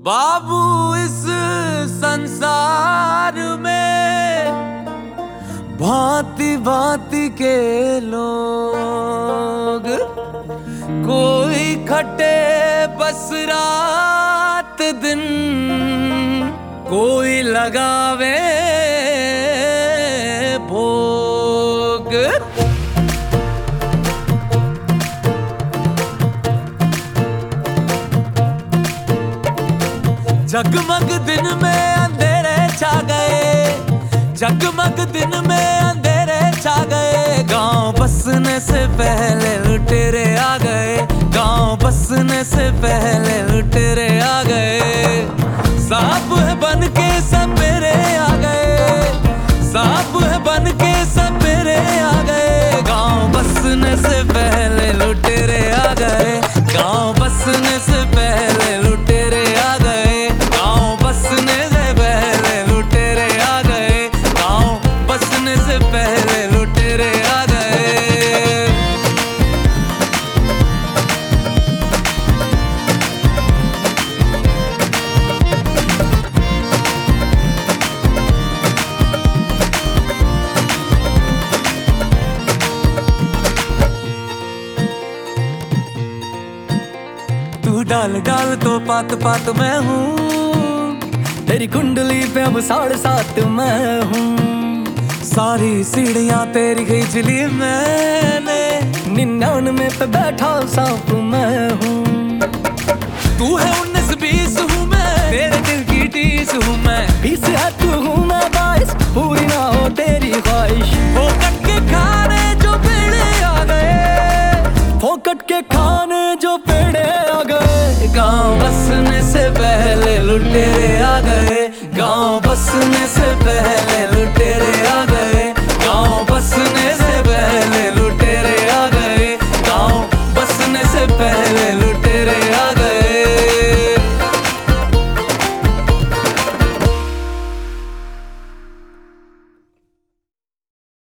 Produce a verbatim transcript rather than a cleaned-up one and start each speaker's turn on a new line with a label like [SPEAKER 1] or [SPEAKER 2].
[SPEAKER 1] बाबू इस संसार में भांति भांति के लोग, कोई खटे बस रात दिन, कोई लगावे भोग। जगमग दिन में अंधेरे छा गए, जगमग दिन में अंधेरे छा गए। गांव बसने से पहले लुटेरे आ गए, गांव बसने से पहले लुटेरे आ गए। सांप है बन के सपेरे आ गए, सांप है बन के सपेरे आ गए। गांव बसने से पहले लुटेरे आ गए, गांव बसने से पहले लुटेरे आ गए, गांव बसने से पहले लुटेरे आ गए, गांव बसने से पहले लुटेरे आ गए। तू डाल डाल तो पात पात मैं हूँ,
[SPEAKER 2] तेरी कुंडली पे अब साढ़े सात मैं हूँ।
[SPEAKER 1] सारी सीढ़ियाँ तेरी खींच ली मैंने,
[SPEAKER 2] निन्यानवे पे बैठा सांप मैं हूँ।
[SPEAKER 1] तू है उन्नीस बीस हूँ मैं, तेरे दिल की टीस हूँ मैं।
[SPEAKER 2] बीस है तू हूँ मैं बाईस, पूरी ना हो तेरी ख्वाहिश।
[SPEAKER 1] फोकट के खाने जो पेड़े आ गए,
[SPEAKER 2] फोकट के खाने जो पेड़े आ गए।
[SPEAKER 1] गांव बसने से पहले लुटेरे आ गए, गांव बसने से